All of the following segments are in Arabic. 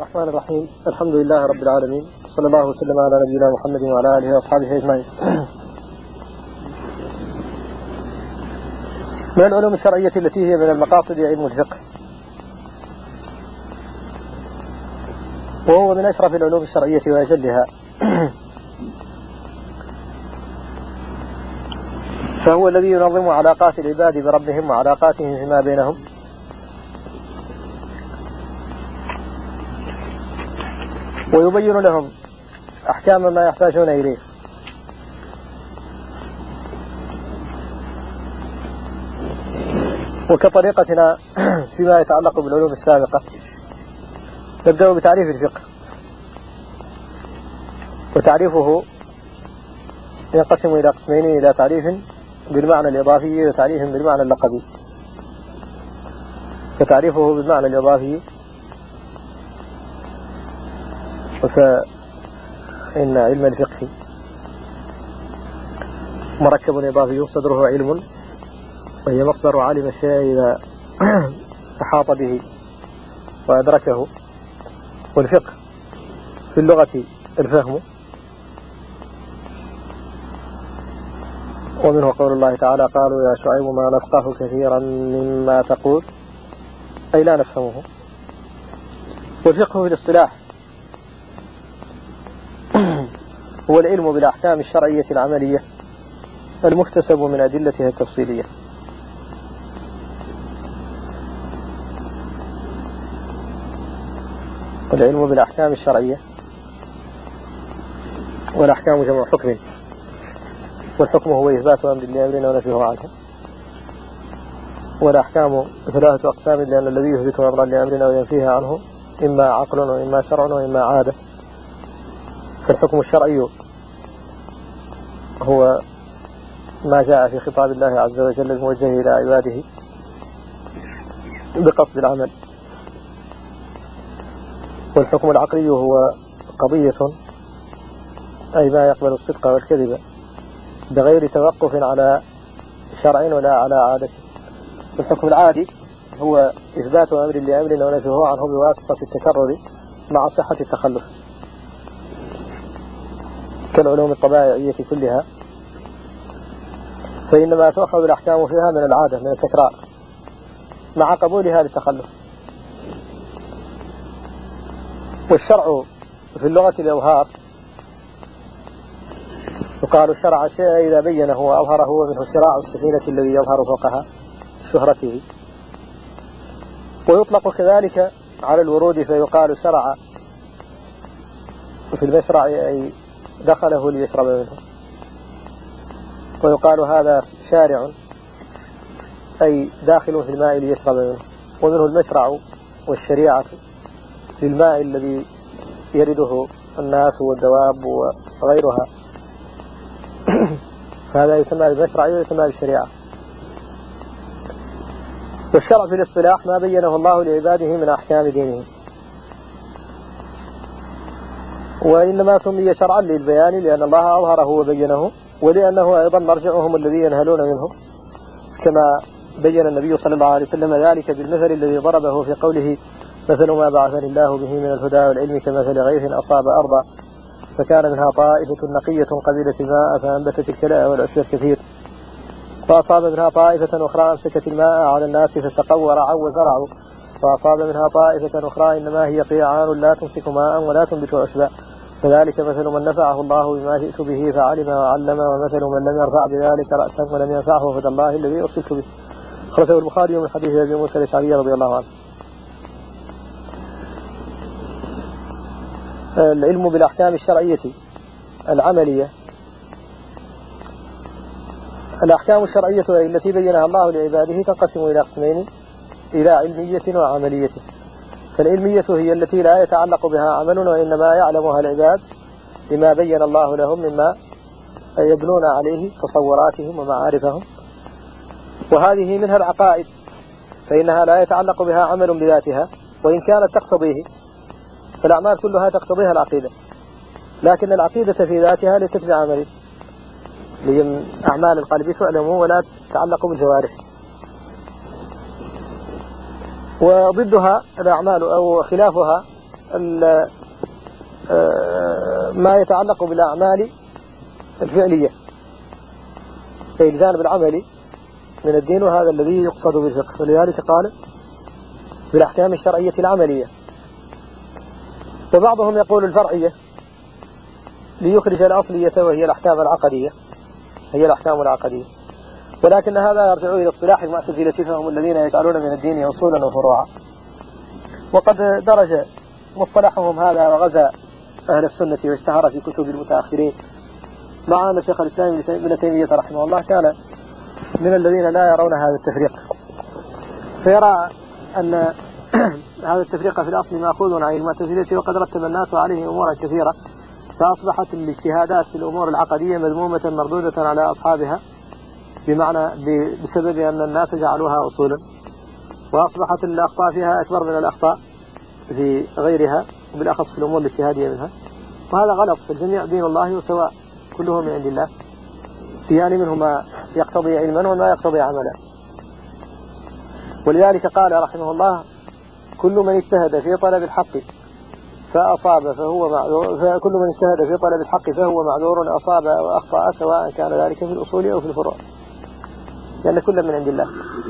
الرحمن الرحيم. الحمد لله رب العالمين، صلى الله وسلم على نبينا محمد وعلى آله وأصحابه أجمعين. من العلوم الشرعية التي هي من المقاصد علم الفقه، وهو من أشرف العلوم الشرعية وأجلها، فهو الذي ينظم علاقات العباد بربهم وعلاقاتهم فيما بينهم، ويبين لهم أحكام ما يحتاجون إليه، وكطريقتنا فيما يتعلق بالعلوم السابقة نبدأ بتعريف الفقه. وتعريفه ينقسم إلى قسمين: إلى تعريف بالمعنى الإضافي وتعريف بالمعنى اللقبي. فتعريفه بالمعنى الإضافي: فإن علم الفقه مركب إضافي صدره علم، وهي مصدر علم الشيء إذا أحاط به وأدركه. والفقه في اللغة الفهم، ومنه قول الله تعالى: قالوا يا شعيب ما نفقه كثيرا مما تقول، أي لا نفهمه. والفقه في الاصطلاح هو العلم بالأحكام الشرعية العملية المكتسب من أدلتها التفصيلية. العلم بالأحكام الشرعية، والأحكام جمع حكم، والحكم هو إثبات أمر لأمرنا ونفيه عنه. والأحكام ثلاثة أقسام، لأن الذي يثبت أمرا لأمرنا وينفيه عنه إما عقل وإما شرع وإما عادة. فالحكم الشرعي هو ما جاء في خطاب الله عز وجل الموجه إلى عباده بقصد العمل. والحكم العقلي هو قضية، أي ما يقبل الصدق والكذب بغير توقف على شرع ولا على عادة. والحكم العادي هو إثبات أمر لأمر ونفيه عنه بواسطة التكرر مع صحة التخلف، كالعلوم الطبيعية كلها، فإنما تؤخذ الأحكام فيها من العادة، من التكرار، مع قبولها للتخلف. والشرع في اللغة الإظهار، يقال شرع الشيء إذا بينه وأظهره، ومنه شراع السفينة الذي يظهر فوقها شهرته. ويطلق كذلك على الورود، فيقال شرع في المشرع أي دخله ليشرب منه. ويقال هذا شارع أي داخل في الماء ليشرب منه. ومنه المشرع والشريعة للماء الذي يرده الناس والدواب وغيرها، هذا يسمى بالمشرع ويسمى بالشريعة. والشرع في الاصطلاح ما بينه الله لعباده من أحكام دينهم، وإنما سمي شرعا للبيان لأن الله أظهره وبينه، ولأنه أيضا مرجعهم الذي ينهلون منه، كما بين النبي صلى الله عليه وسلم ذلك بالمثل الذي ضربه في قوله: مثل ما بعثني الله به من الهدى والعلم كمثل غيث أصاب أرضا فكان منها طائفة نقية قبلت الماء فأنبتت الكلاء والعشب الكثير، وأصاب منها طائفة أخرى أمسكت الماء على الناس فسقوا ورعوا وزرعوا، وأصاب منها طائفة أخرى إنما هي قيعان لا تمسك ماء ولا تنبت عشبا، فذلك مثل من نفعه الله بما جئت به فعلم وعلم، ومثل من لم يرفع بذلك رأسا ولم ينفعه هدى الله الذي أرسلت به. خرجه البخاري من حديث أبي موسى الأشعري رضي الله عنه. العلم بالأحكام الشرعية العملية. الأحكام الشرعية التي بينها الله لعباده تنقسم إلى قسمين: إلى علمية وعملية. فالعلمية هي التي لا يتعلق بها عمل، وإنما يعلمها العباد لما بين الله لهم مما يبنون عليه تصوراتهم ومعارفهم. وهذه منها العقائد، فإنها لا يتعلق بها عمل بذاتها وإن كانت تقتضيه، فالأعمال كلها تقتضيها العقيدة، لكن العقيدة في ذاتها ليست بعمل، أعمال القلب تعلم ولا تتعلق بالجوارح. وضدها الأعمال أو خلافها ما يتعلق بالأعمال الفعلية، أي الجانب العملي من الدين، وهذا الذي يقصد بالفقه. ولذلك قال بالأحكام الشرعية العملية. وبعضهم يقول الفرعية ليخرج الأصلية وهي الأحكام العقدية، هي الأحكام العقدية. ولكن هذا يرجع إلى اصطلاح المعتزلة، فهم الذين يجعلون من الدين أصولا وفروعا. وقد درج مصطلحهم هذا وغزا أهل السنة واشتهر في كتب المتأخرين، مع أن شيخ الإسلام ابن تيمية رحمه الله كان من الذين لا يرون هذا التفريق، فيرى أن هذا التفريق في الأصل مأخوذ عن المعتزلة، وقد رتب الناس عليه أمورا كثيرة، فأصبحت الاجتهادات في الأمور العقدية مذمومة مردودة على أصحابها، بمعنى بسبب أن الناس جعلوها أصولا، وأصبحت الأخطاء فيها أكبر من الأخطاء في غيرها، وبالأخص في الأمور الاجتهادية منها. وهذا غلط، في الجميع دين الله وسواء، كله من عند الله، يعني منه ما يقتضي علما وما يقتضي عملا. ولذلك قال رحمه الله: كل من اجتهد في طلب الحق فأصاب فهو معذور، فكل من اجتهد في طلب الحق فهو معذور، أصاب أو أخطأ، سواء كان ذلك في الأصول أو في الفروع، لأن كل من عند الله.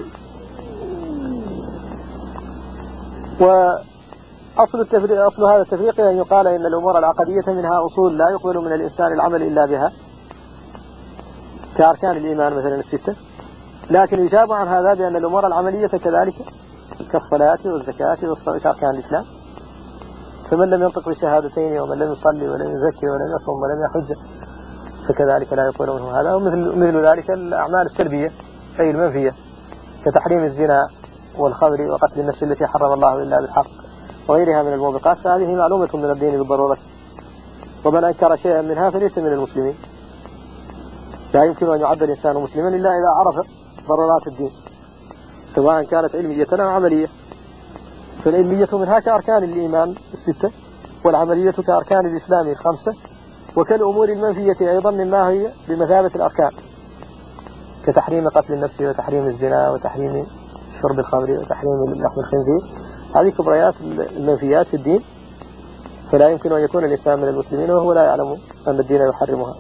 أصل هذا التفريق أن يقال إن الأمور العقدية منها أصول لا يقبل من الإنسان العمل إلا بها، كأركان الإيمان مثلا الستة، لكن يجاب عن هذا بأن الأمور العملية كذلك، كالصلاة والزكاة كأركان الإسلام. فمن لم ينطق بالشهادتين ومن لم يصلي ولم يزكي ولم يصوم ولم يحج فكذلك لا يقبل منه هذا. ومثل ذلك الأعمال السلبية أي المنفية، كتحريم الزنا والخمر وقتل النفس التي حرم الله إلا بالحق وغيرها من الموبقات، فهذه معلومة من الدين بالضرورة، ومن أنكر شيئا منها فليس من المسلمين. لا يمكن أن يعد الإنسان مسلما إلا إذا عرف ضرورات الدين، سواء كانت علمية أو عملية. فالعلمية منها كأركان الإيمان الستة، والعملية كأركان الإسلام الخمسة، وكالأمور المنفية أيضا مما هي بمثابة الأركان، كتحريم قتل النفس وتحريم الزنا وتحريم شرب الخمر وتحريم لحم الخنزير. هذه كبريات المنفيات في الدين، فلا يمكن أن يكون الإنسان من المسلمين وهو لا يعلم أن الدين يحرمها.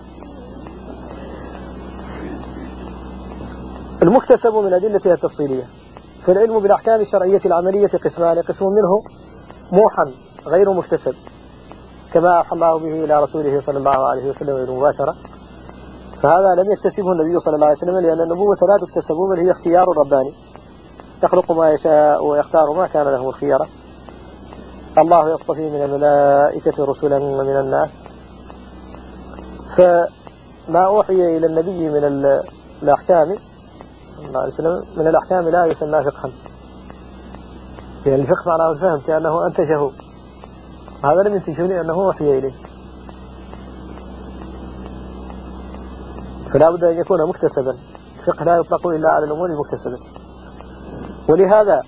المكتسب من أدلتها التفصيلية. فالعلم بالأحكام الشرعية العملية قسمان: قسم منه موحى غير مكتسب، كما أوحى الله به إلى رسوله صلى الله عليه وسلم مباشرة، فهذا لم يكتسبه النبي صلى الله عليه وسلم، لأن النبوة لا تكتسب بل هي اختيار رباني، يخلق ما يشاء ويختار ما كان له الخيرة. الله يصطفي من الملائكة رسلا ومن الناس، فما أوحي إلى النبي من الأحكام من الأحكام لا يسمى فقها، يعني الفقه معناه الفهم، كأنه أنتجه، هذا لم ينتجه لأنه وحي إليه، فلا بد أن يكون مكتسبا. الفقه لا يطلق إلا على الأمور المكتسبة. ولهذا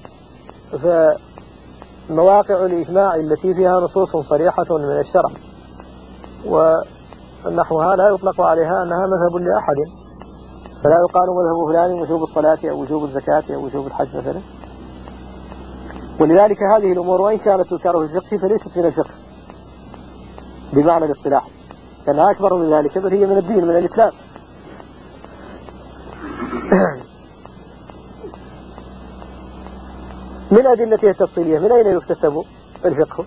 فمواقع الإجماع التي فيها نصوص صريحة من الشرع ونحوها لا يطلق عليها أنها مذهب لأحد، فلا يقال مذهب فلان وجوب الصلاة أو وجوب الزكاة أو وجوب الحج مثلا. ولذلك هذه الأمور وإن كانت تذكر في الفقه فليست من الفقه بمعنى الاصطلاح، لأنها أكبر من ذلك، بل هي من الدين، من الإسلام. من أدلته التفصيلية: من أين يكتسب الفقه؟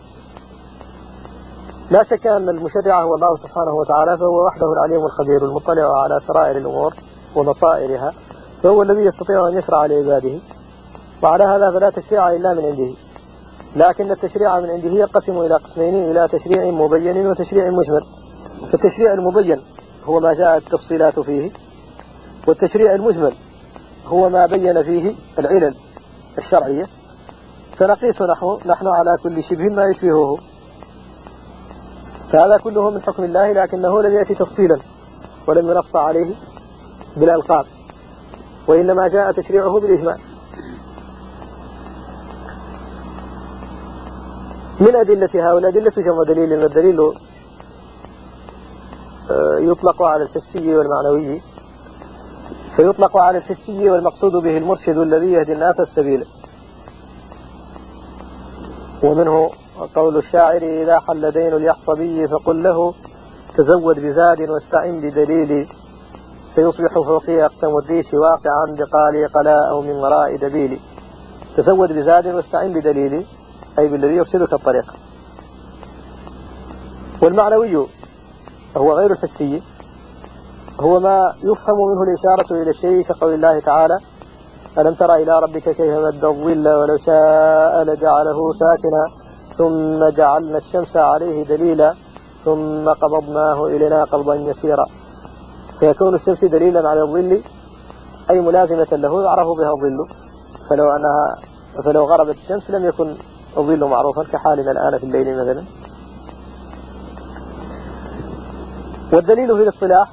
لا شك أن المشرع هو الله سبحانه وتعالى، فهو وحده العليم الخبير المطلع على سرائر الأمور ومصائرها، فهو الذي يستطيع أن يشرع لعباده، وعلى هذا فلا تشريع إلا من عنده. لكن التشريع من عنده ينقسم إلى قسمين: إلى تشريع مبين وتشريع مجمل. فالتشريع المبين هو ما جاءت التفصيلات فيه، والتشريع المجمل هو ما بين فيه العلل الشرعية، فنقيس نحن على كل شبه ما يشبهه، فهذا كله من حكم الله، لكنه لم يأتي تفصيلا ولم ينص عليه بالألقاب، وإنما جاء تشريعه بالإجماع. من أدلتها، والأدلة جمع دليل، إن الدليل يطلق على الحسي والمعنوي، فيطلق على الحسي والمقصود به المرشد الذي يهدي الناس السبيل، ومنه وقول الشاعر إذا حل دين اليحصبي فقل له تزود بزاد واستعن بدليل سيصبح فوقي أقسم الريش واقعا بقالي قلاء أو من وراء دبيلي. تزود بزاد واستعن بدليل أي بالذي يرشدك الطريق. والمعنوي هو غير الحسي، هو ما يفهم منه الإشارة إلى الشيء كقول الله تعالى ألم تر إلى ربك كيف مد الظل ولو شاء لجعله ساكنا ثم جعلنا الشمس عليه دليلا ثم قبضناه إلينا قبضا يسيرا. فيكون الشمس دليلا على الظل أي ملازمة له يعرف بها الظل، فلو غربت الشمس لم يكن الظل معروفا كحالنا الآن في الليل مثلا. والدليل في الاصطلاح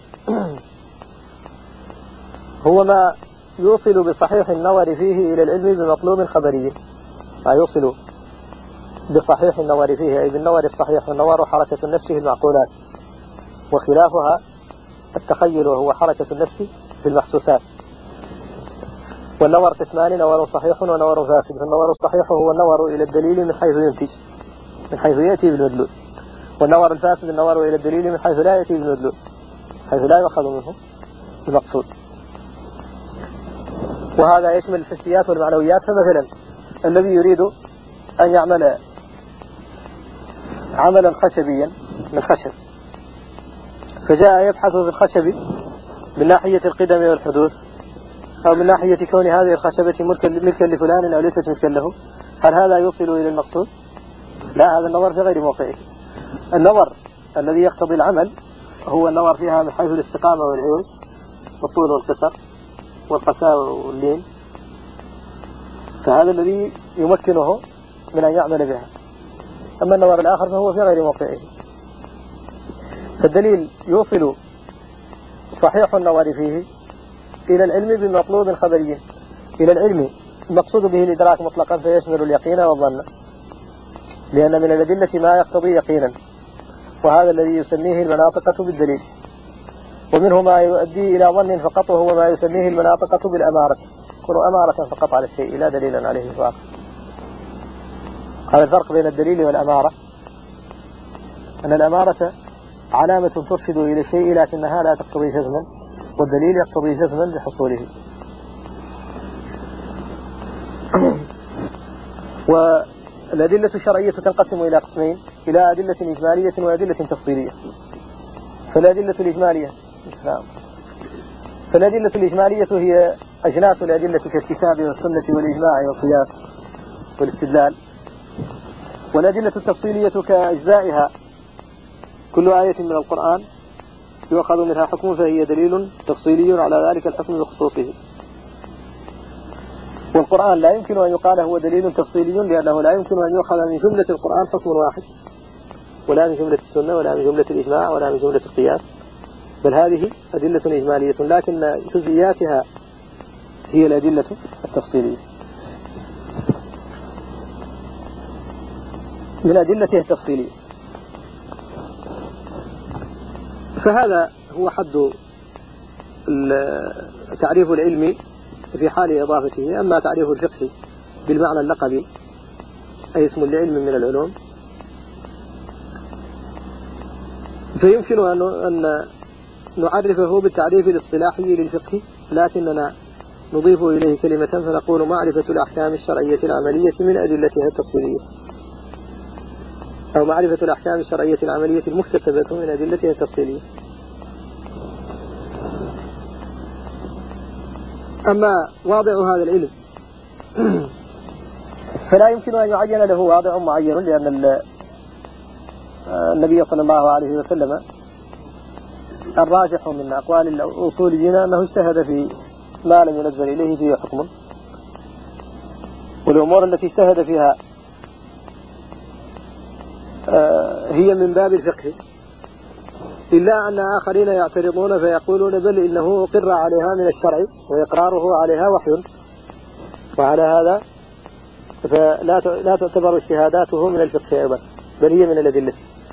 هو ما يوصل بصحيح النظر فيه إلى العلم بمطلوب خبري، ما يوصل بصحيح النظر فيه أي بالنظر الصحيح، والنظر حركة النفس في المعقولات، وخلافها التخيل وهو حركة النفس في المحسوسات. والنظر قسمان، نظر صحيح ونظر فاسد. فالنظر الصحيح هو النظر إلى الدليل من حيث ينتج، من حيث يأتي بالمدلول. والنظر الفاسد النظر إلى الدليل من حيث لا يأتي بالمدلول، حيث لا يؤخذ منه المقصود. وهذا يشمل الحسيات والمعنويات. فمثلا الذي يريد أن يعمل عملا خشبيا من خشب، فجاء يبحث في الخشب من ناحية القدم والحدوث، أو من ناحية كون هذه الخشبة ملكا لفلان أو ليست ملكا له، هل هذا يوصل إلى المقصود؟ لا، هذا النظر في غير موقعه. النظر الذي يقتضي العمل هو النظر فيها من حيث الاستقامة والعوج والطول والقصر والقساوة واللين، فهذا الذي يمكنه من أن يعمل بها. أما النظر الآخر فهو في غير موقعه. فالدليل يوصل صحيح النظر فيه إلى العلم بمطلوب خبري. إلى العلم المقصود به الإدراك مطلقا فيشمل اليقين والظن، لأن من الأدلة ما يقتضي يقينا، وهذا الذي يسميه المناطقة بالدليل. ومنه ما يؤدي إلى ظن فقط، وهو ما يسميه المناطقة بالأمارة، كل أمارة فقط على الشيء لا دليلا عليه فقط. هذا الفرق بين الدليل والأمارة، أن الأمارة علامة ترشد إلى الشيء لكنها لا تقتضي جزما، والدليل يقتضي جزما بحصوله. والأدلة الشرعية تنقسم إلى قسمين، إلى أدلة إجمالية وأدلة تفصيلية. فالأدلة الإجمالية هي أجناس الأدلة كالكتاب والسنة والإجماع والقياس والاستدلال. والأدلة التفصيلية كأجزائها، كل آية من القرآن يؤخذ منها حكم فهي دليل تفصيلي على ذلك الحكم بخصوصه. والقرآن لا يمكن أن يقال هو دليل تفصيلي، لأنه لا يمكن أن يؤخذ من جملة القرآن حكم واحد، ولا من جملة السنة ولا من جملة الإجماع ولا من جملة القياس، بل هذه أدلة إجمالية لكن جزئياتها هي الأدلة التفصيلية. من أدلته التفصيلية. فهذا هو حد تعريف العلم في حال إضافته. أما تعريف الفقه بالمعنى اللقبي أي اسم لعلم من العلوم، فيمكن أن نعرفه بالتعريف الاصطلاحي للفقه، لكننا نضيف إليه كلمة فنقول معرفة الأحكام الشرعية العملية من أدلتها التفصيلية، أو معرفة الأحكام الشرعية العملية المكتسبة من أدلتها التفصيلية. أما واضع هذا العلم فلا يمكن أن يعين له واضع معين، لأن النبي صلى الله عليه وسلم الراجح من أقوال الأصوليين أنه اجتهد في ما لم ينزل إليه فيه حكم، والأمور التي اجتهد فيها هي من باب الفقه، إلا أن آخرين يعترضون فيقولون بل إنه أقر عليها من الشرع وإقراره عليها وحي، وعلى هذا فلا تعتبر اجتهاداته من الفقه أيضا، بل هي من الأدلة،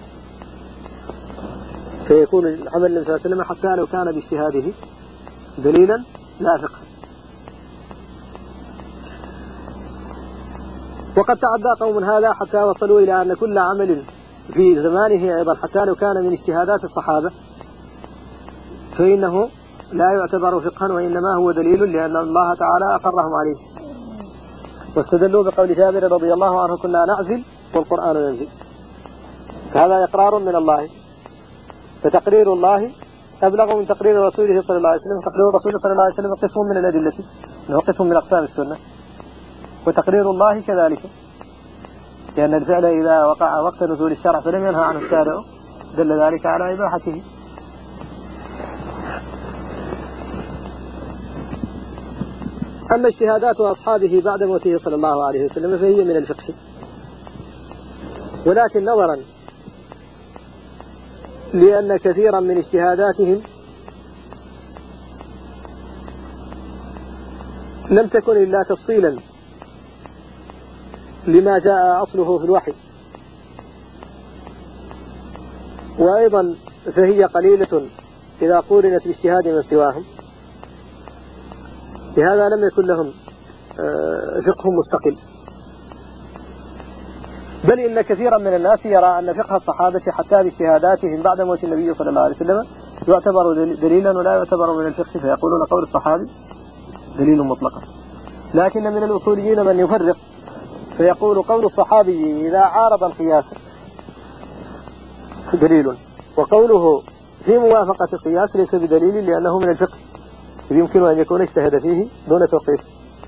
فيكون العمل النبي صلى الله عليه وسلم حتى لو كان باجتهاده دليلا لا فقه. وقد تعدى قوم هذا حتى وصلوا إلى أن كل عمل في زمانه أيضا حتى لو كان من اجتهادات الصحابة فإنه لا يعتبر فقها وإنما هو دليل لأن الله تعالى أقرهم عليه. واستدلوا بقول جابر رضي الله عنه كنا نعزل والقرآن ينزل، فهذا إقرار من الله، فتقرير الله أبلغ من تقرير رسوله صلى الله عليه وسلم. تقرير الرسول صلى الله عليه وسلم قسم من الأدلة، أنه قسم من أقسام السنة، وتقرير الله كذلك، لأن الفعل إذا وقع وقت نزول الشرع فلم ينهى عنه الشارع دل ذلك على إباحته. أما اجتهادات أصحابه بعد موته صلى الله عليه وسلم فهي من الفقه، ولكن نظرا لأن كثيرا من اجتهاداتهم لم تكن إلا تفصيلا لما جاء أصله في الوحي، وأيضا فهي قليلة إذا قورنت باجتهاد من سواهم، لهذا لم يكن لهم فقه مستقل. بل إن كثيرا من الناس يرى أن فقه الصحابة حتى باجتهاداتهم بعد موت النبي صلى الله عليه وسلم يعتبر دليلا ولا يعتبر من الفقه، فيقولون قول الصحابي دليل مطلقا. لكن من الأصوليين من يفرق فيقول قول الصحابي إذا عارض القياس دليل، وقوله في موافقة القياس ليس بدليل لأنه من الفقه، يمكن أن يكون اجتهد فيه دون توقيف.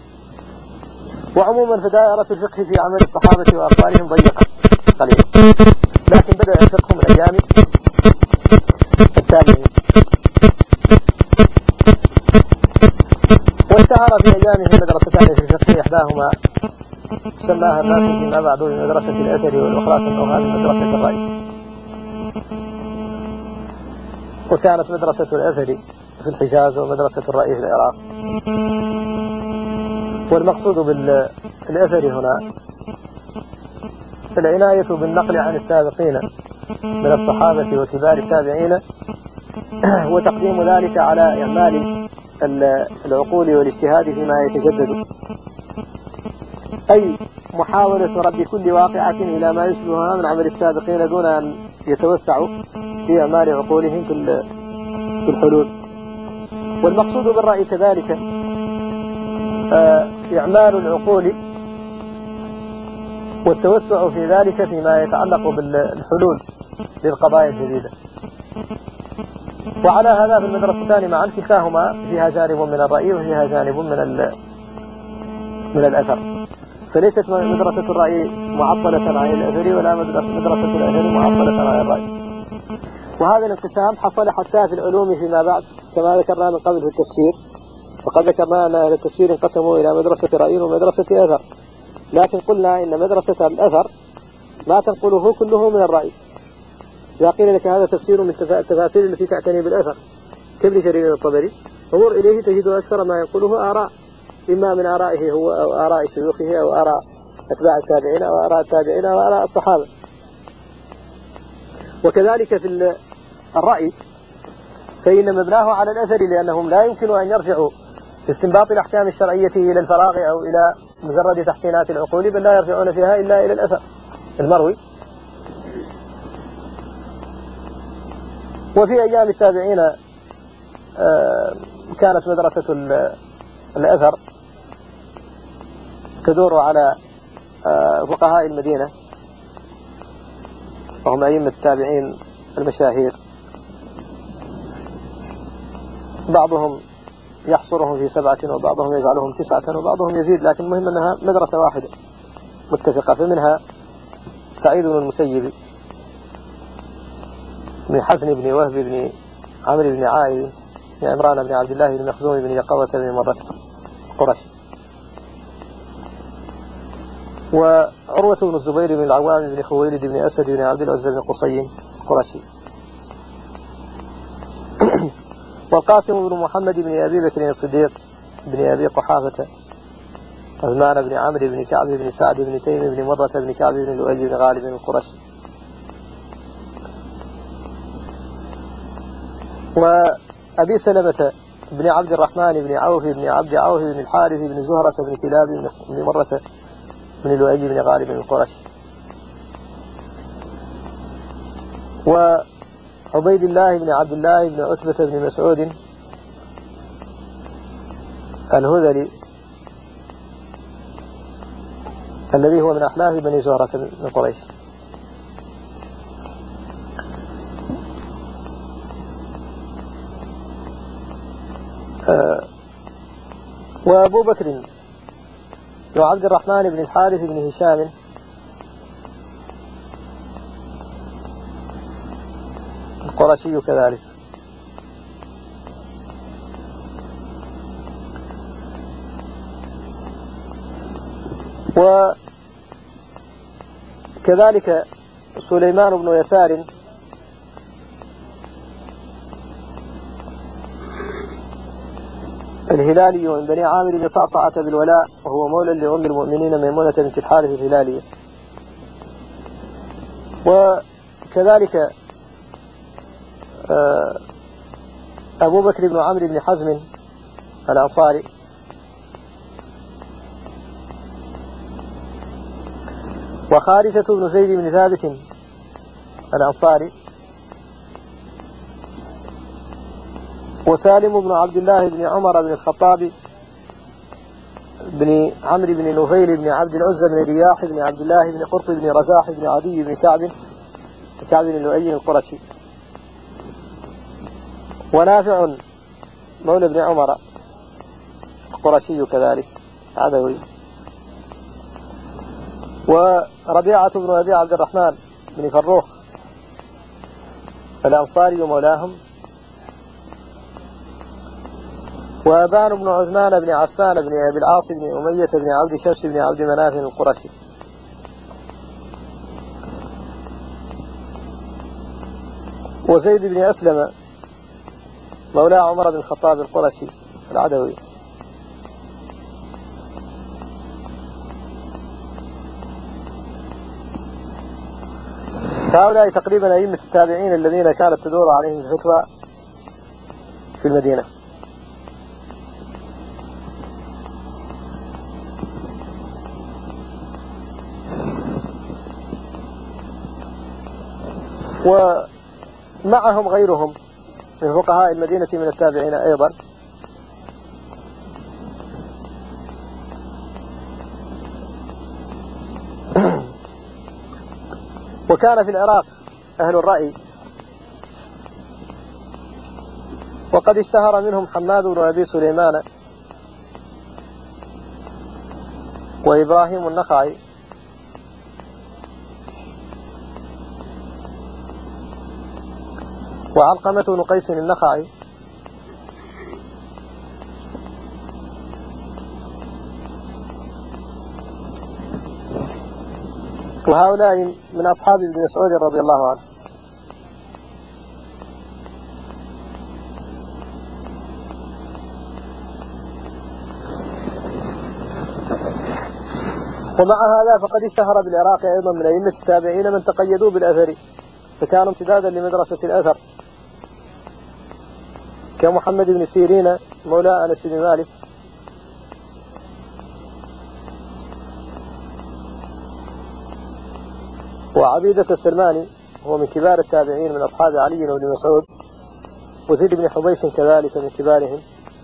وعموما فدائرة الفقه في عمل الصحابة وأقوالهم ضيقة قليلا، لكن بدأ الفقه من أيام التابعين، واشتهر في أيامهم مدرستان في الفقه، إحداهما سماها الناس فيما بعد بمدرسة الأثر، والأخرى سموها بمدرسة الرأي. وكانت مدرسة الأثر في الحجاز ومدرسة الرأي في العراق. والمقصود بالأثر هنا العناية بالنقل عن السابقين من الصحابة وكبار التابعين، وتقديم ذلك على إعمال العقول والاجتهاد فيما يتجدد، أي محاولة رد كل واقعة إلى ما يشبهها من عمل السابقين دون أن يتوسعوا في إعمال عقولهم في الحلول. والمقصود بالرأي كذلك إعمال العقول والتوسع في ذلك فيما يتعلق بالحلول للقضايا الجديدة. وعلى هذا في المدرستان معا كلتاهما فيها جانب من الرأي وفيها جانب من الأثر، فليست مدرسة الرأي معطلة عن الأثر ولا مدرسة الأثر معطلة عن الرأي. وهذا الانقسام حصل حتى في العلوم فيما بعد كما ذكرنا من قبل في التفسير، وقد ذكرنا أن أهل التفسير انقسموا إلى مدرسة رأي ومدرسة أثر، لكن قلنا إن مدرسة الأثر ما تنقله كله من الرأي. إذا قيل لك هذا تفسير من التفاسير التي تعتني بالأثر كابن جرير الطبري، انظر إليه تجد أكثر ما ينقله آراء، إما من آرائه هو أو آراء شيوخه أو آراء أتباع التابعين أو آراء التابعين أو آراء الصحابة. وكذلك في الرأي فإن مبناه على الأثر، لأنهم لا يمكن أن يرجعوا في استنباط الأحكام الشرعية إلى الفراغ أو إلى مجرد تحسينات العقول، بل لا يرجعون فيها إلا إلى الأثر المروي. وفي أيام التابعين كانت مدرسة الأثر تدور على فقهاء المدينة، وهم أئمة التابعين المشاهير، بعضهم يحصرهم في 7 وبعضهم يجعلهم 9 وبعضهم يزيد، لكن المهم أنها مدرسة واحدة متفقة. فمنها سعيد بن المسيب بن حزن بن وهب بن عمرو بن عائذ بن عمران بن عبد الله بن مخزوم بن يقظة بن مرة قرش، وعروة بن الزبير بن العوام بن خويلد بن أسد بن عبد العزى بن قصي قرشي، والقاسم بن محمد بن أبي بكر الصديق بن أبي قحافة، عثمان بن عمرو بن كعب بن سعد بن تيم بن مرة بن كعب بن لؤي بن غالب بن القرشي، وأبي سلمة بن عبد الرحمن بن عوف بن عبد عوف بن الحارث بن زهرة بن كلاب بن مرة بن لؤي بن غالب القرشي، وعبيد الله بن عبد الله بن عتبة بن مسعود الهذلي الذي هو من أحلاف بني زهرة من قريش. وأبو بكر وعبد الرحمن بن الحارث بن هشام القرشي كذلك. وكذلك سليمان بن يسار الهلالي من بني عامر بن صعصعة بالولاء، وهو مولى لأم المؤمنين ميمونة بنت الحارث الهلالية. وكذلك أبو بكر بن عمرو بن حزم الأنصاري، وخارجة بن زيد بن ثابت الأنصاري، وسالم بن عبد الله بن عمر بن الخطاب بن عمرو بن نفيل بن عبد العزى بن رياح بن عبد الله بن قرط بن رزاح بن عدي بن كعب بن لؤي القرشي، ونافع مولى بن عمر القرشي كذلك عدوي، وربيعة بن أبي عبد الرحمن بن فروخ الأنصاري مولاهم، وأبان بن عثمان بن عفان بن أبي العاص بن أمية بن عبد شمس بن عبد مناف القرشي، وزيد بن أسلم مولى عمر بن الخطاب القرشي العدوي. هؤلاء تقريبا أئمة التابعين الذين كانت تدور عليهم الفتوى في المدينة. ومعهم غيرهم من فقهاء المدينة من التابعين أيضا، وكان في العراق أهل الرأي، وقد اشتهر منهم حماد بن أبي سليمان وإبراهيم النخعي وعلقمة بن قيس النخعي وهؤلاء من أصحاب ابن مسعود رضي الله عنه. ومع هذا فقد اشتهر بالعراق أيضا من أئمة التابعين من تقيدوا بالأثر فكانوا امتدادا لمدرسة الأثر، كمحمد بن سيرين مولى أنس بن مالك، وعبيدة السلماني هو من كبار التابعين من أصحاب علي بن مسعود، وزيد بن حبيش كذلك من كبارهم،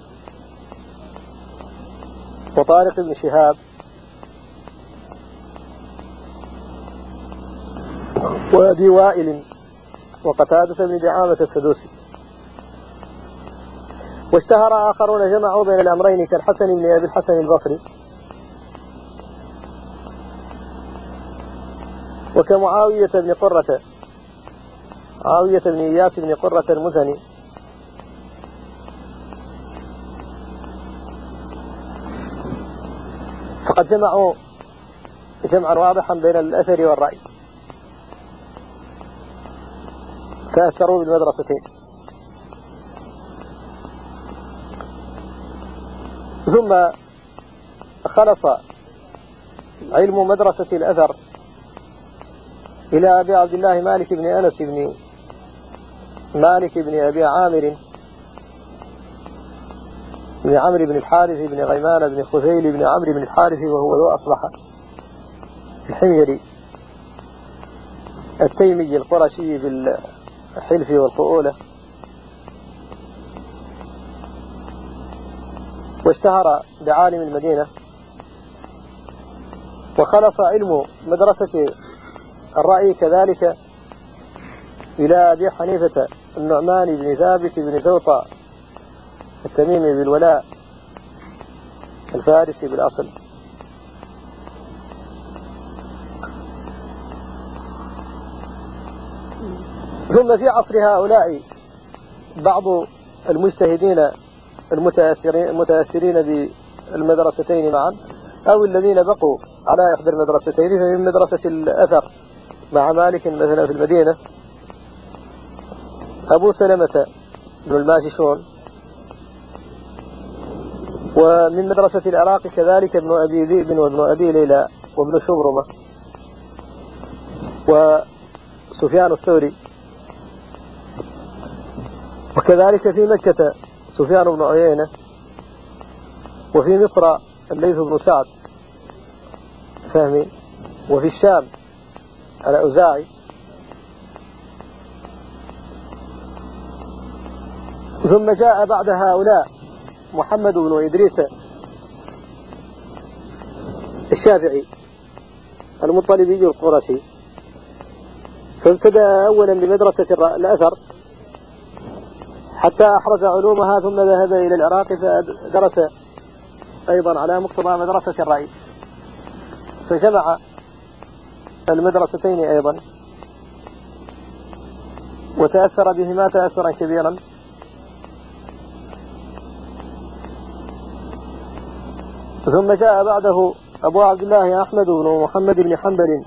وطارق بن شهاب، وأبي وائل، وقتادة بن دعامة السدوسي. واشتهر آخرون جمعوا بين الأمرين كالحسن بن أبي الحسن البصري، وكمعاوية بن قرة، معاوية بن إياس بن قرة المزني، فقد جمعوا جمعا واضحا بين الأثر والرأي، تأثروا بالمدرستين. ثم خلص علم مدرسة الأثر إلى أبي عبد الله مالك بن أنس بن مالك بن أبي عامر بن عمرو بن الحارث بن غيمان بن خثيل بن عمرو بن الحارث، وهو ذو أصبح الحميري التيمي القرشي بالحلف والقؤولة، واشتهر بعالم المدينة، وخلص علم مدرسة الرأي كذلك إلى أبي حنيفة النعمان بن ثابت بن زوطة التميمي بالولاء الفارسي بالأصل. ثم في عصر هؤلاء بعض المجتهدين المتأثرين بالمدرستين معا، أو الذين بقوا على إحدى المدرستين، فمن مدرسة الأثر مع مالك مثلا في المدينة أبو سلمة بن الماجشون، ومن مدرسة العراق كذلك ابن أبي ذئب وابن أبي ليلى وابن شبرمة وسفيان الثوري، وكذلك في مكة سفيان بن عيينة، وفي مصر الليث بن سعد فهمي، وفي الشام الأوزاعي. ثم جاء بعد هؤلاء محمد بن إدريس الشافعي المطلبي القرشي، فابتدأ أولا بمدرسة الأثر حتى أحرز علومها، ثم ذهب إلى العراق فدرس أيضا على مقتضى مدرسة الرأي، فجمع المدرستين أيضا وتأثر بهما تأثرا كبيرا. ثم جاء بعده أبو عبد الله أحمد بن محمد بن حنبل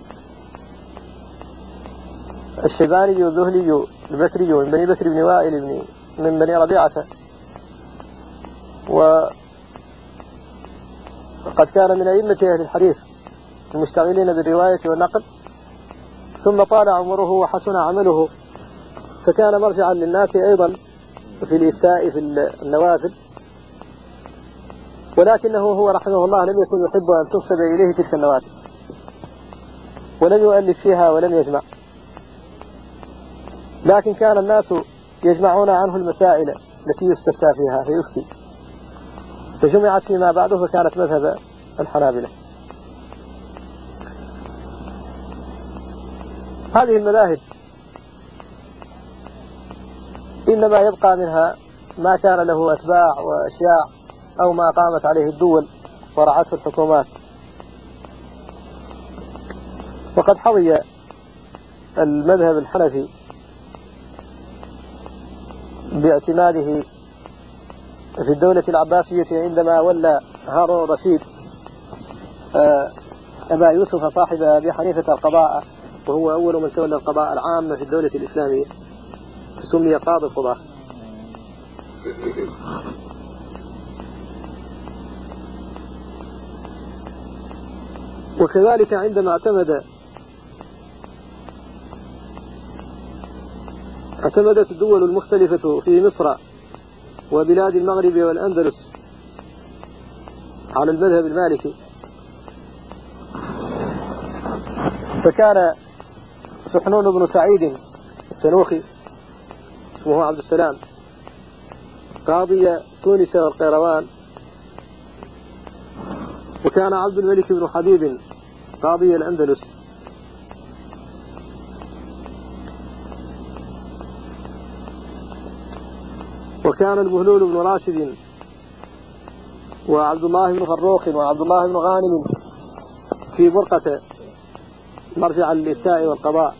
الشيباني الذهلي البكري من بني بكر بن وائل من بني ربيعة، وقد كان من أئمة أهل الحديث المشتغلين بالرواية والنقل. ثم طال عمره وحسن عمله، فكان مرجعا للناس أيضا في الإفتاء في النوافل، ولكنه هو رحمه الله لم يكن يحب أن تنسب إليه تلك النوافل، ولم يؤلف فيها ولم يجمع، لكن كان الناس يجمعون عنه المسائل التي يستفتى فيها فيفتي، فجمعت فيما بعده فكانت مذهب الحنابلة. هذه المذاهب إنما يبقى منها ما كان له أتباع وأشياع، أو ما قامت عليه الدول ورعته الحكومات. وقد حظي المذهب الحنفي باعتماده في الدولة العباسية عندما ولى هارون الرشيد أبا يوسف صاحب أبي حنيفة القضاء، وهو أول من تولى القضاء العام في الدولة الإسلامية، سمي قاضي القضاة. وكذلك عندما اعتمدت الدول المختلفة في مصر وبلاد المغرب والأندلس على المذهب المالكي، فكان سحنون بن سعيد السنوخي اسمه عبد السلام قاضي تونس والقيروان، وكان عبد الملك بن حبيب قاضي الأندلس، وكان البهلول بن راشد وعبد الله بن فروخ وعبد الله بن غانم في برقة مرجع للإفتاء والقضاء،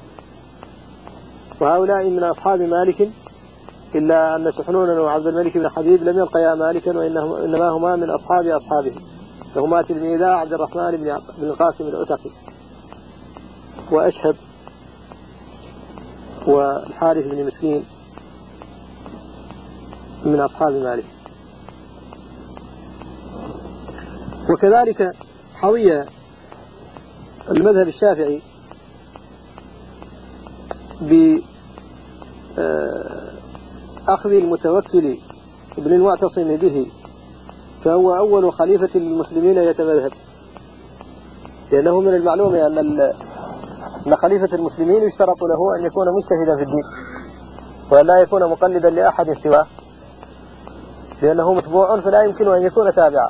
وهؤلاء من أصحاب مالك، إلا أن سحنون وعبد الملك بن حبيب لم يلقيا مالكا، وإنما هما من أصحابه، فهما تلميذا عبد الرحمن بن القاسم العتقي وأشهب والحارث بن مسكين من أصحاب مالك. وكذلك حوي المذهب الشافعي بأخذ المتوكل ابن المعتصم به، فهو أول خليفة للمسلمين يتمذهب، لأنه من المعلوم أن خليفة المسلمين يشترط له أن يكون مجتهدا في الدين وأن لا يكون مقلدا لأحد سواه، لأنه متبوع فلا يمكن أن يكون تابعا.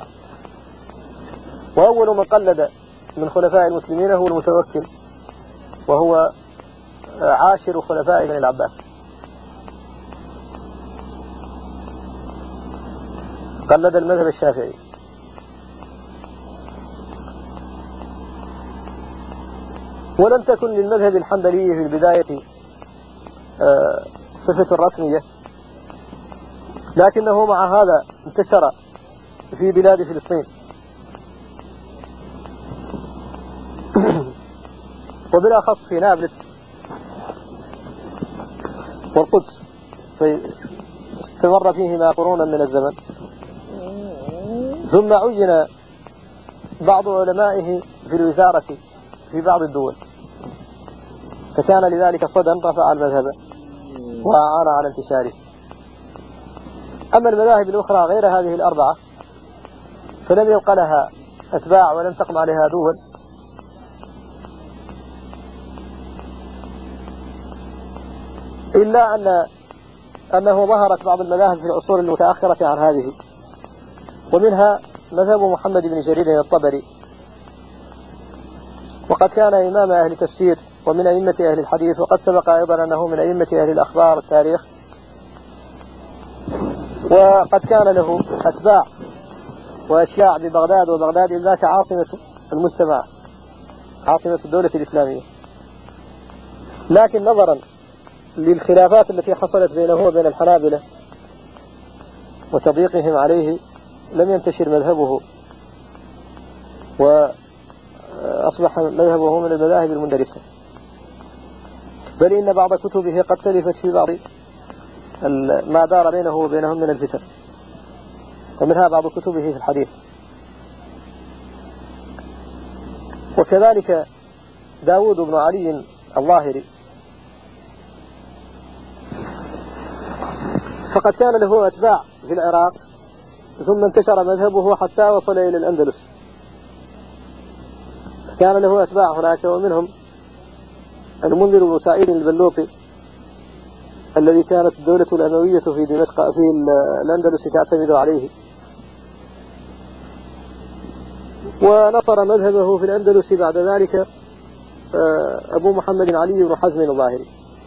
وأول من قلد من خلفاء المسلمين هو المتوكل، وهو عاشر خلفاء بني العباس. قلد المذهب الشافعي. ولم تكن للمذهب الحنبلي في البداية صفة رسمية، لكنه مع هذا انتشر في بلاد فلسطين وبالأخص في نابلس والقدس، استمر فيهما قرونا من الزمن. ثم عين بعض علمائه في الوزارة في بعض الدول، فكان لذلك صدى رفع المذهب وأعان على انتشاره. أما المذاهب الأخرى غير هذه الأربعة فلم يبق لها أتباع ولم تقم عليها دول، إلا أنه ظهرت بعض المذاهب في العصور المتأخرة عن هذه، ومنها مذهب محمد بن جرير الطبري، وقد كان إمام أهل التفسير ومن أئمة أهل الحديث، وقد سبق أيضا أنه من أئمة أهل الأخبار التاريخ، وقد كان له أتباع وأشياع ببغداد، وبغداد ذاك عاصمة المجتمع، عاصمة الدولة الإسلامية. لكن نظرا للخلافات التي حصلت بينه وبين الحنابلة وتضييقهم عليه لم ينتشر مذهبه، وأصبح مذهبه من المذاهب المندرسة، بل إن بعض كتبه قد تلفت في بعض ما دار بينه وبينهم من الفتن، ومنها بعض كتبه في الحديث. وكذلك داود بن علي الظاهري، فقد كان له أتباع في العراق، ثم انتشر مذهبه حتى وصل إلى الأندلس. كان له أتباع هناك، ومنهم المنذر بن سعيد البلوطي الذي كانت الدولة الأموية في دمشق في الأندلس تعتمد عليه، ونصر مذهبه في الأندلس بعد ذلك أبو محمد علي بن حزم الظاهري.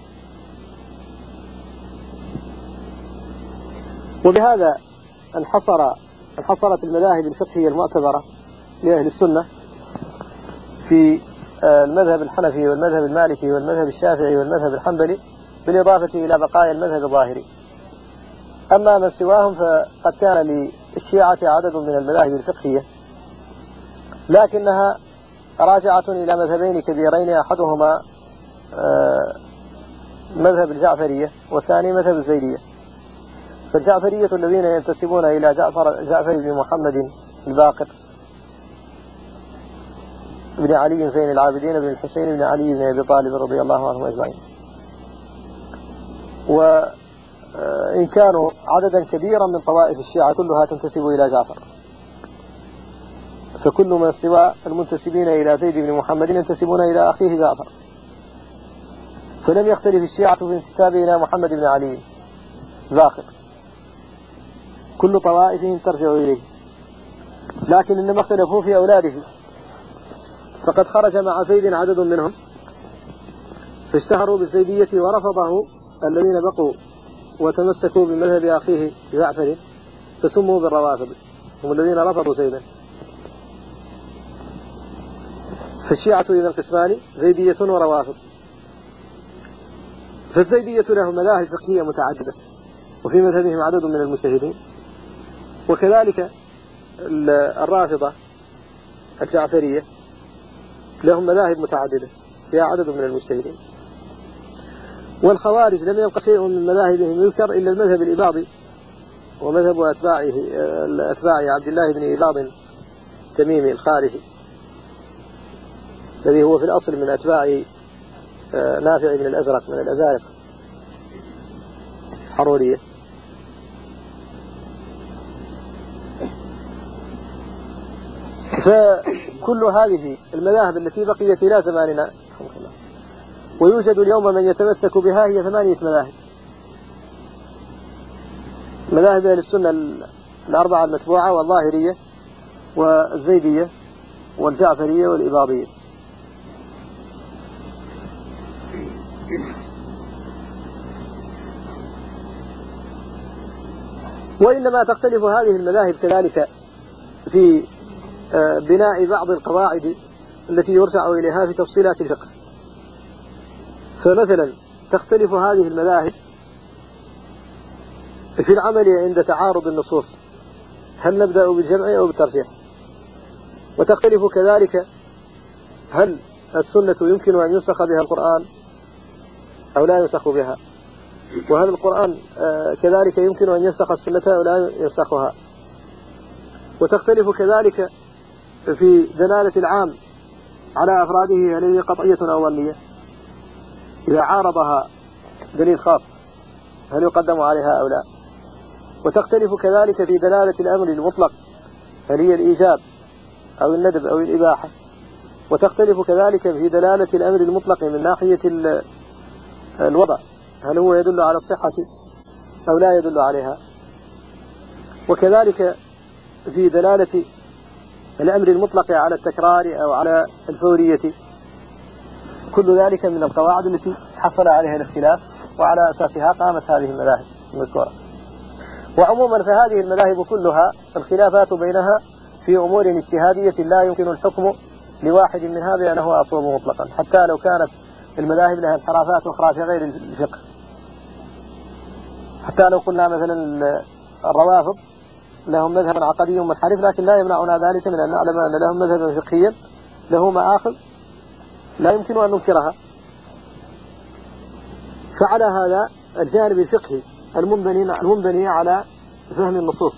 وبهذا انحصرت المذاهب الفقهية المعتبرة لأهل السنة في المذهب الحنفي والمذهب المالكي والمذهب الشافعي والمذهب الحنبلي، بالإضافة إلى بقايا المذهب الظاهري. أما من سواهم فقد كان للشيعة عدد من المذاهب الفقهية، لكنها راجعة إلى مذهبين كبيرين، أحدهما مذهب الجعفرية والثاني مذهب الزيدية. فالجعفرية الذين ينتسبون إلى جعفر بن محمد الباقر بن علي زين العابدين بن الحسين بن علي بن أبي طالب رضي الله عنهم أجمعين، وإن كانوا عددا كبيرا من طوائف الشيعة كلها تنتسب إلى جعفر، فكل من سوى المنتسبين إلى زيد بن محمد ينتسبون إلى أخيه جعفر، فلم يختلف الشيعة في انتسابه إلى محمد بن علي الباقر، كل طوائفهم ترجع إليه، لكن إنما اختلفوا في أولاده. فقد خرج مع زيد عدد منهم فاشتهروا بالزيدية، ورفضه الذين بقوا وتمسكوا بمذهب أخيه جعفر فسموا بالروافض، هم الذين رفضوا زيدا. فالشيعة إذا قسمان، زيدية وروافض. فالزيدية لهم مذاهب فقهية متعددة، وفي مذهبهم عدد من المجتهدين، وكذلك الرافضة الجعفرية لهم مذاهب متعددة فيها عدد من المجتهدين. والخوارج لم يبق شيء من مذاهبهم يذكر إلا المذهب الإباضي، ومذهب أتباع عبد الله بن إباض تميمي الخارجي، الذي هو في الأصل من أتباع نافع بن الأزرق من الأزارق حرورية. كل هذه المذاهب التي بقيت إلى زماننا ويوجد اليوم من يتمسك بها هي 8 مذاهب. مذاهب أهل السنة الأربعة المتبوعة والظاهرية والزيدية والجعفرية والإباضية. وإنما تختلف هذه المذاهب كذلك في بناء بعض القواعد التي يرجع إليها في تفصيلات الفقه. فمثلا تختلف هذه المذاهب في العمل عند تعارض النصوص، هل نبدأ بالجمع أو بالترجيح؟ وتختلف كذلك هل السنة يمكن أن ينسخ بها القرآن أو لا ينسخ بها، وهل القرآن كذلك يمكن أن ينسخ السنة أو لا ينسخها. وتختلف كذلك في دلالة العام على أفراده، هل هي قطعية أو ظنية؟ إذا عارضها دليل خاص هل يقدم عليها أو لا؟ وتختلف كذلك في دلالة الأمر المطلق، هل هي الإيجاب أو الندب أو الإباحة. وتختلف كذلك في دلالة الأمر المطلق من ناحية الوضع، هل هو يدل على الصحة أو لا يدل عليها. وكذلك في دلالة الأمر المطلق على التكرار أو على الفورية. كل ذلك من القواعد التي حصل عليها الاختلاف، وعلى أساسها قامت هذه المذاهب المذكورة. وعموما فهذه المذاهب كلها الخلافات بينها في أمور اجتهادية لا يمكن الحكم لواحد منها بأنه أصوب مطلقا، حتى لو كانت المذاهب لها انحرافات أخرى في غير الفقه. حتى لو قلنا مثلا الروافض لهم مذهب عقدي منحرف، لكن لا يمنعنا ذلك من أن نعلم أن لهم مذهب فقهيا له مآخذ لا يمكن أن ننكرها. فعلى هذا الجانب الفقهي المنبني على فهم النصوص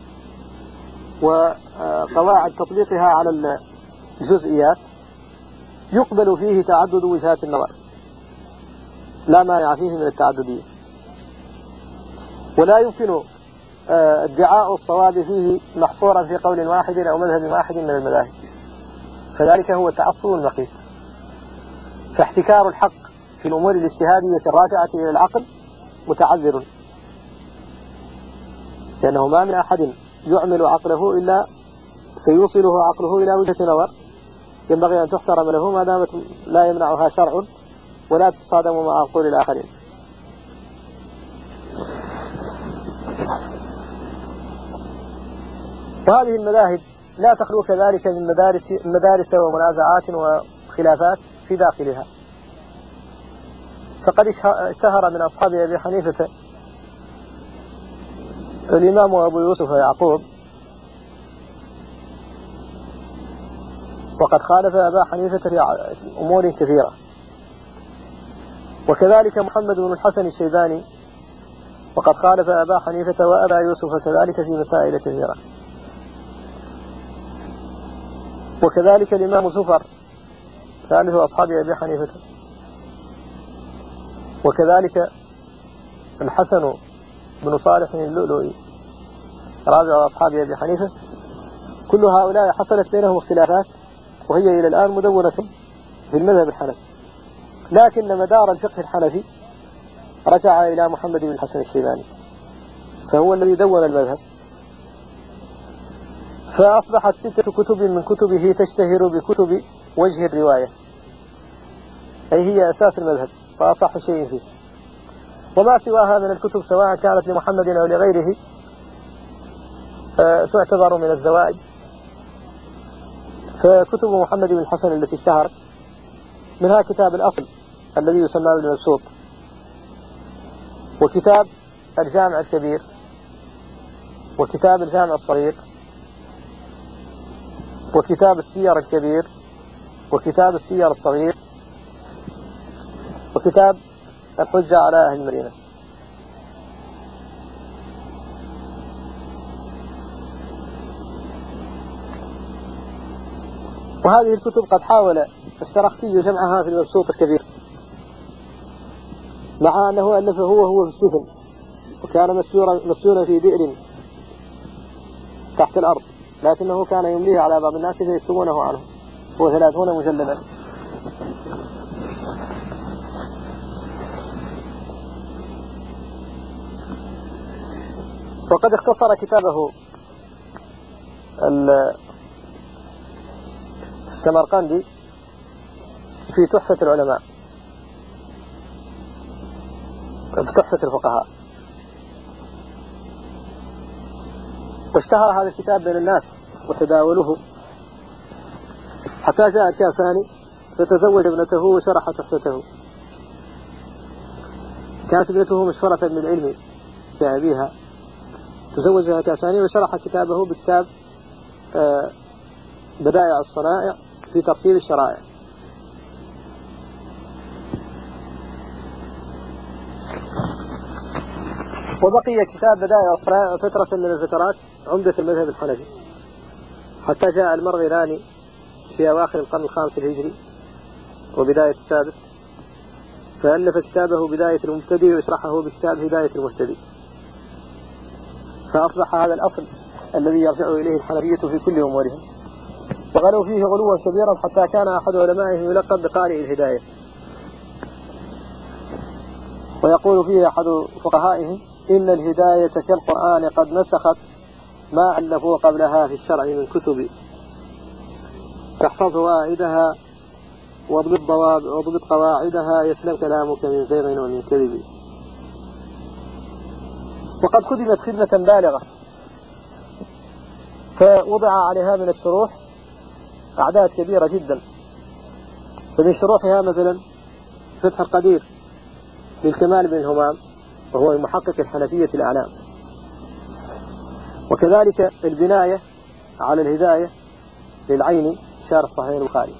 وقواعد تطبيقها على الجزئيات يقبل فيه تعدد وجهات النظر، لا مانع فيه من التعددية، ولا يمكن ادعاء الصواب فيه محصورا في قول واحد أو مذهب واحد من المذاهب، فذلك هو التعصب المقيت. فاحتكار الحق في الأمور الاجتهادية الراجعة إلى العقل متعذر، لأنه ما من أحد يعمل عقله إلا سيوصله عقله إلى وجهة نظر ينبغي أن تحترم له ما دامت لا يمنعها شرع ولا تصادم مع عقول الآخرين. وهذه المذاهب لا تخلو كذلك من مدارس ومنازعات وخلافات في داخلها. فقد اشتهر من أصحاب أبي حنيفة الإمام أبو يوسف يعقوب، وقد خالف أبا حنيفة في أمور كثيرة. وكذلك محمد بن الحسن الشيباني، وقد خالف أبا حنيفة وأبا يوسف كذلك في مسائل كثيرة. وكذلك الإمام زفر ثالث أصحاب أبي حنيفة، وكذلك الحسن بن صالح اللؤلؤي رابع أصحاب أبي حنيفة. كل هؤلاء حصلت بينهم اختلافات، وهي إلى الآن مدونة في المذهب الحنفي، لكن مدار الفقه الحنفي رجع إلى محمد بن الحسن الشيباني، فهو الذي دون المذهب. فأصبحت 6 كتب من كتبه تشتهر بكتب وجه الرواية، أي هي أساس المذهب وأصح شيء فيه. وما سواها من الكتب سواء كانت لمحمد أو لغيره تعتبر من الزوائد. فكتب محمد بن الحسن التي اشتهرت منها كتاب الأصل الذي يسمى بالمبسوط، وكتاب الجامع الكبير، وكتاب الجامع الصغير، وكتاب السير الكبير، وكتاب السير الصغير، وكتاب الحجة على أهل المدينة. وهذه الكتب قد حاول السرخسي جمعها في المبسوط الكبير، مع أنه ألفه هو في السجن، وكان مسجونا في بئر تحت الأرض، لكنه كان يمليه على بعض الناس فيكتبونه عنه. هو 30 مجلدا. وقد اختصر كتابه السمرقندي في تحفة العلماء، في تحفة الفقهاء، واشتهر هذا الكتاب بين الناس وتداوله حتى جاء الكاساني فتزوج ابنته وشرح تحفته. كانت ابنته مشهورة بالعلم في أبيها، تزوجها الكاساني وشرح كتابه بكتاب بدائع الصنائع في تفصيل الشرائع. وبقي كتاب بدائع الصنائع فترة من الفترات عمدة المذهب الحنفي، حتى جاء المرغلاني في أواخر القرن الخامس الهجري وبداية السادس، فألف كتابه بداية المبتدئ ويشرحه بكتاب هداية المهتدي، فأصبح هذا الأصل الذي يرجع إليه الحنفية في كل أمورهم. وغلوا فيه غلوا كبيرا حتى كان أحد علمائهم يلقب بقارئ الهداية، ويقول فيه أحد فقهائهم: إن الهداية كالقرآن قد نسخت ما ألفوا قبلها في الشرع من كتب، فاحفظ فوائدها واضبط قواعدها يسلم كلامك من زيغ ومن كذب. وقد خدمت خدمة بالغة، فوضع عليها من الشروح أعداد كبيرة جدا. فمن شروحها مثلا فتح القدير للكمال بن همام، وهو محقق الحنفية الأعلام، وكذلك البناية على الهداية للعيني شارح صحيح البخاري،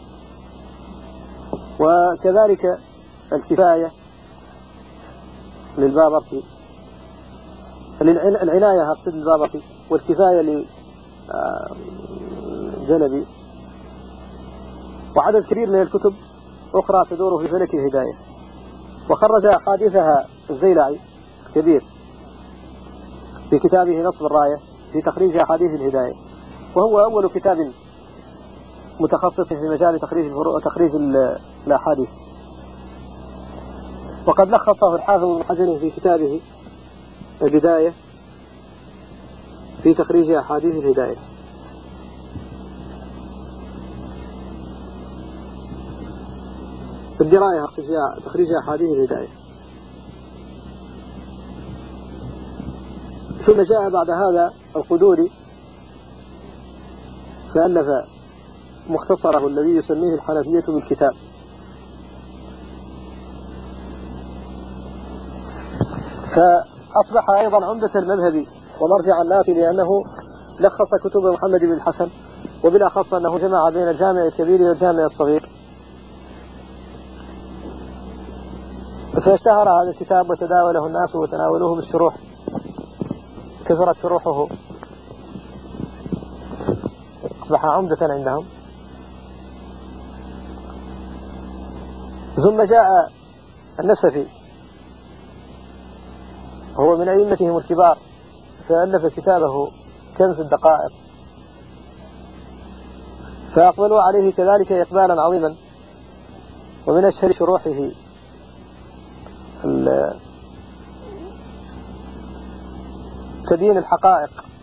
وكذلك الكفاية للبابرسي، العناية أقصد البابرسي، والكفاية لجنبي، وعدد كبير من الكتب أخرى تدور في فلك الهداية. وخرج أحاديثها الزيلعي الكبير في كتابه نصب الراية في تخريج أحاديث الهداية، وهو أول كتاب متخصص في مجال تخريج الأحاديث. وقد لخصه الحافظ ابن حجر في كتابه البداية في تخريج أحاديث الهداية. في الدراية أقصد فيها تخريج أحاديث الهداية. ثم جاء بعد هذا القدوري فألف مختصره الذي يسميه الحنفية بالكتاب. فأصبح أيضا عمدة المذهب ومرجع الناس، لأنه لخص كتب محمد بن الحسن، وبالأخص أنه جمع بين الجامع الكبير والجامع الصغير، فاشتهر هذا الكتاب وتداوله الناس وتناولوه بالشروح، كثرت شروحه، أصبح عمدة عندهم. ثم جاء النسفي، هو من أئمتهم الكبار، فألف كتابه كنز الدقائق، فأقبلوا عليه كذلك إقبالا عظيما. ومن أشهر شروحه تبيين الحقائق